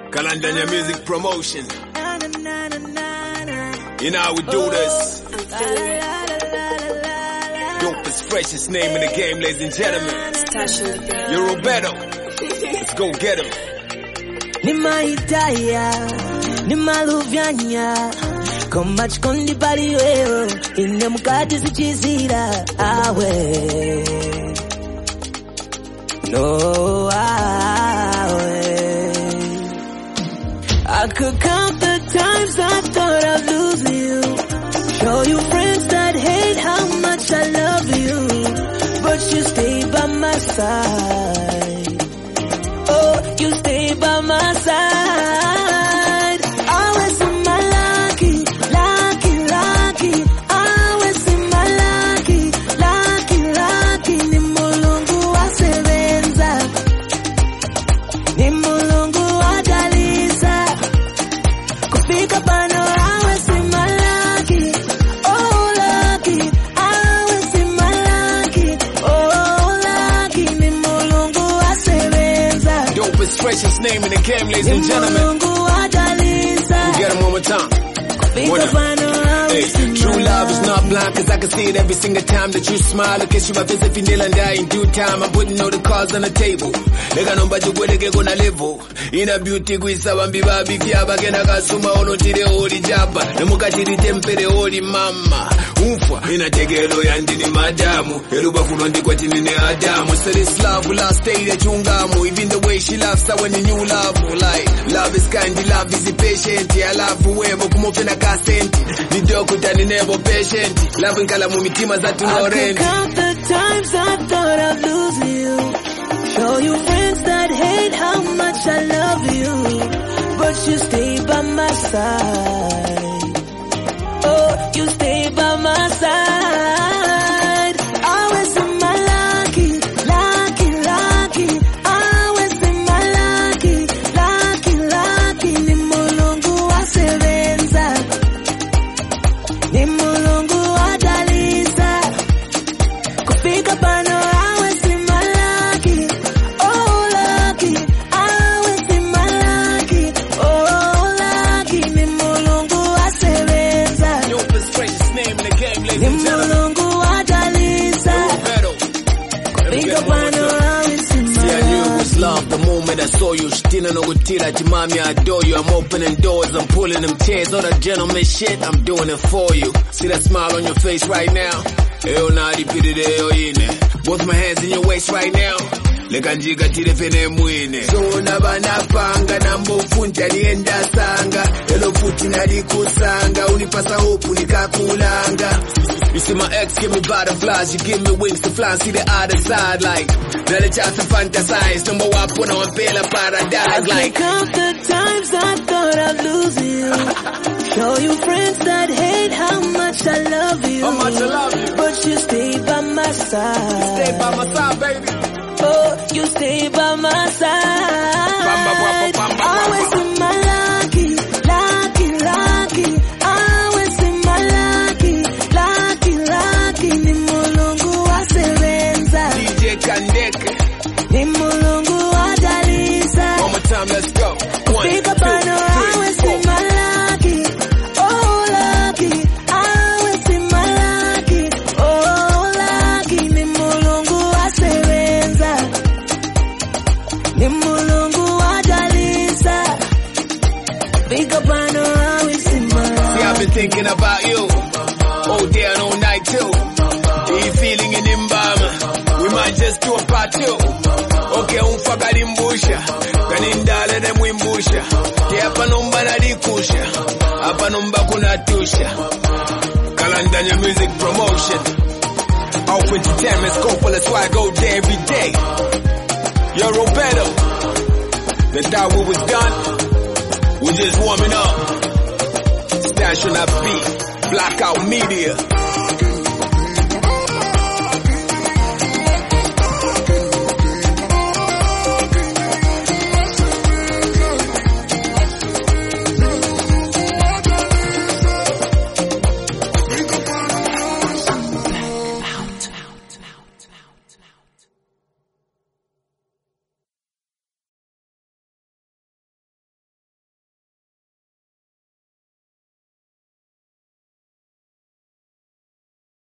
Kalandanya Music Promotion. You know how we do this. Dopest, freshest name in the game, ladies and gentlemen. You're Roberto. Let's go get him. Nima Itaya, Nima Luviania, Komba chikondi pali wewe, ine mukati sichizira awe. No awe. I could count the times I thought I'd lose you. Show you friends that hate how much I love you, but you stay by my side. Oh, you stay by my side. Always in my lucky, lucky, lucky. Always in my lucky, lucky, lucky. Ni mulungu wa sebenza, ni mulungu wa jaliza. Kufika pano, always in my lucky, oh lucky. Always in my lucky, oh lucky. Ni mulungu wa sebenza. Dopest, freshest name in the game, ladies and gentlemen. We get him one more time. Hey, true love is not blind, cause I can see it every single time that you smile. Look at you, my visit, if you kneel and die in due time. I wouldn't know the cards on the table. Lega nomba chugwele ke gonna level. Ina beauty gwisa wambi babi kiaba kena kasuma ono chile holi jaba. Nemuka chili tempere holi mama. Ufa, ina tegelo yandini madamu. Eluba kulondi kwa chinine adamu. So this love will not stay there chungamu. Even the way she laughs, I when the new love. Like, love is kind, love is patient. I love whoever kumofena kasenti. Nidokutani nebo patient. Love nkala mumitima za tunorenti. I could count the times I thought I'd lose you. Show you friends that hate how much I love you, but you stay by my side. Oh, you stay by my side. Always in my lucky, lucky, lucky. Always in my lucky, lucky, lucky. Ni mulungu wa sebenza, ni mulungu wa jaliza. Kufika pano, always in my lucky, oh lucky. Always in my lucky, oh lucky. Ni mulungu wa sebenza, Dopest, freshest name in the game, ladies ni and gentlemen. mulungu wa jaliza. Roberto. Kufika pano, always in See, I knew it my was love the moment I saw you. Still no good till that mommy, I adore you. I'm opening doors, I'm pulling them chairs. All that gentleman shit, I'm doing it for you. See that smile on your face right now? Eyo na repeat it, eyo ine. Both my hands in your waist right now. Lekanjika tire fene mwine. So nabanapanga nambofunta nienda sanga. Elo futi nalikusanga. Unipasa hope nikakulanga. You see my ex give me butterflies, you give me wings to fly and see the other side like. Now the chance to fantasize, number one put on Bella Paradise like. count the times I thought I'd lose you. Show you friends that hate how much I love you. How much I love you. But you stay by my side. Stay by my side, baby. Oh, you stay by my side. Always in my lucky, lucky, lucky. Always in my lucky, lucky, lucky. Ni mulungu wa sebenza, DJ Kandeke. ni mulungu wa jaliza. One more time, let's go. 1, 2, 3, Pick up on her, always in 4. my lucky, oh lucky. Always in my lucky, oh lucky. Ni mulungu wa sebenza, ni mulungu wa jaliza. Pick up on her, always in my See, I've lucky. been thinking about you. All day and all night too. Are you feeling an environment? We might just do a part 2. Okay, umfakali mbusha. Kanindale ne mwimbusha. Ke hapa nomba nalikusha. Hapa nomba kunatusha. Kalandanya Music Promotion. Off entertainment scope, that's why I go there every day. Yo, Roberto. They thought we was done. We're just warming up. Stash on that beat. Blackout Media.